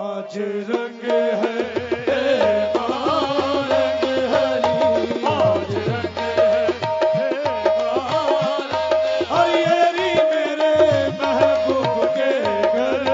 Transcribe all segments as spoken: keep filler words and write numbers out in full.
आज रंग है रंग हरी, आज रंग है हरियरी मेरे महबूब के घर,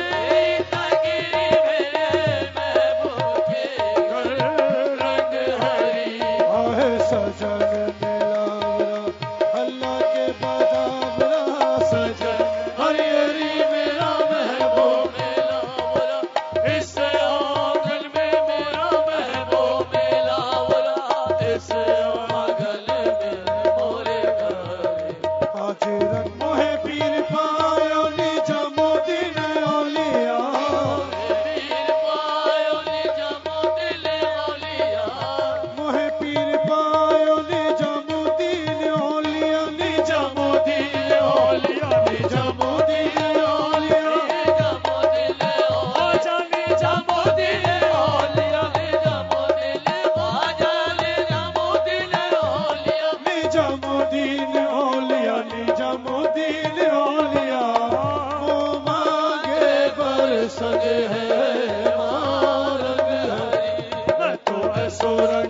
मेरे महबूब के घर रंग हरी। आहे सजन मिलावरा अल्लाह के बदावरा, सजन हरियरी मेरा महबूब मिलावरा, इस आंगन में मेरा महबूब मिलावरा, इस आंगन में मोरे घर। आज रंग मोहे पीर पायो निजामुद्दीन औलिया, पीर पायो निजामुद्दीन औलिया, मोहे पीर पायो निजामुद्दीन औलिया, निजामुद्दीन औलिया, निजामुद्दीन औलिया, निजामुद्दीन आजा निजामुद्दीन औलिया, निजामुद्दीन आजा निजामुद्दीन औलिया, निजामुद्दीन औलिया, निजामुद्दीन औलिया। वो मांगे बरसग है मां रंग हरी, मैं तो ऐसो रंग